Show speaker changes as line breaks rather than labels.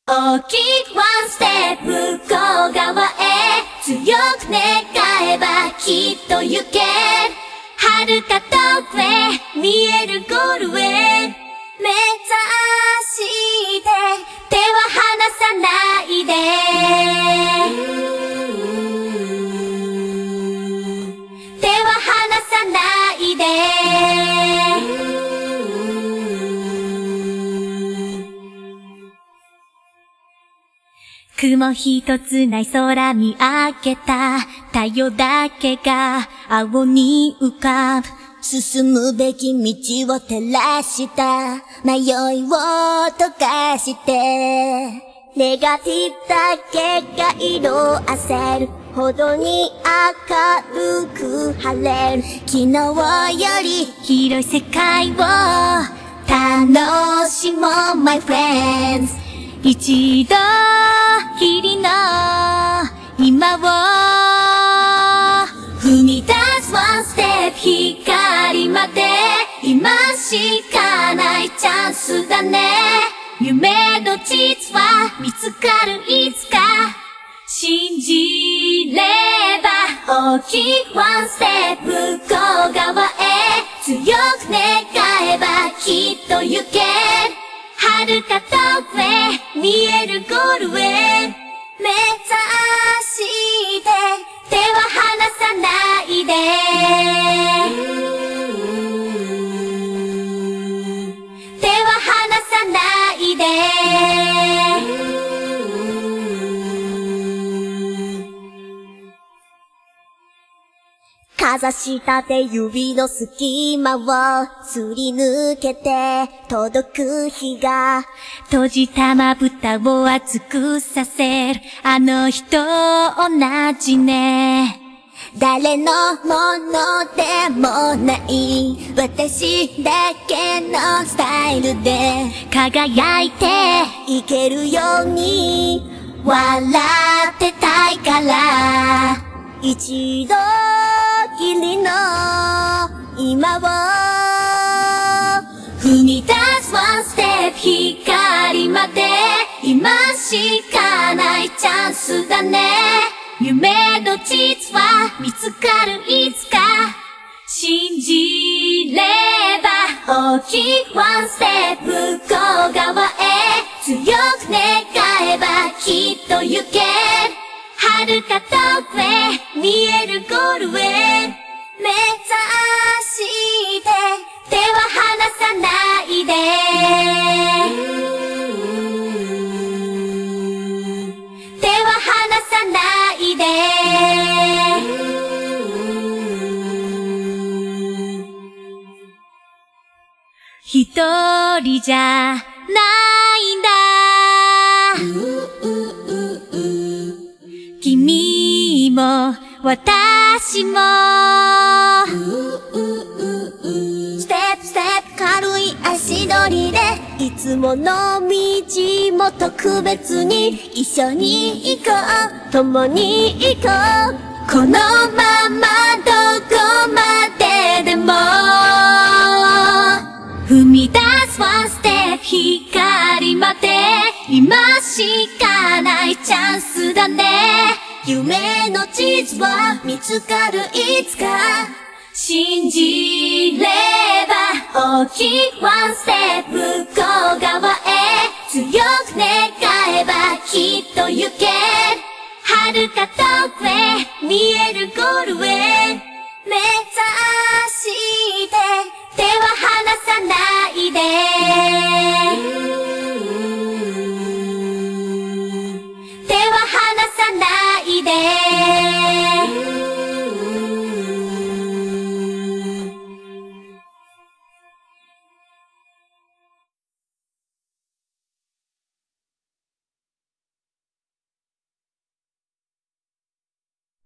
大きくワンステップ向こう側へ強く願えばきっと行ける遥か遠くへ見えるゴールへ目指して手は離さないで手は離さないで雲一つない空見上げた太陽だけが青に浮かぶ進むべき道を照らした迷いを溶かしてネガティブだけが色あせるほどに明るく晴れる昨日より広い世界を楽しもう my friends 一度きりの今を踏み出すワンステップ光まで今しかないチャンスだね夢の実は見つかるいつか信じれば大きいワンステップ向こう側へ強く願えばきっと行ける遥か遠くへ見えるゴールへ目指して手は離さないで手は離さないでかざした手指の隙間をすり抜けて届く日が閉じたまぶたを熱くさせるあの日と同じね誰のものでもない私だけのスタイルで輝いていけるように笑ってたいから一度きりの今を踏み出すワンステップ光まで今しかないチャンスだね夢の実は見つかるいつか信じれば大きいワンステップ向こう側へ強く願えばきっと行ける遥か遠くへ見えるゴールへ目指して手は離さないで手は離さないで一人じゃないんだ君も私もステップステップ軽い足取りでいつもの道も特別に一緒に行こう共に行こうこのままどこまででも踏み出すワンステップ光まで今しかないチャンスだね夢の実は見つかるいつか信じれば大きいワンステップ向こう側へ強く願えばきっと行ける遥か遠くへ見えるゴールへ目指して手は離さないで手は離さないで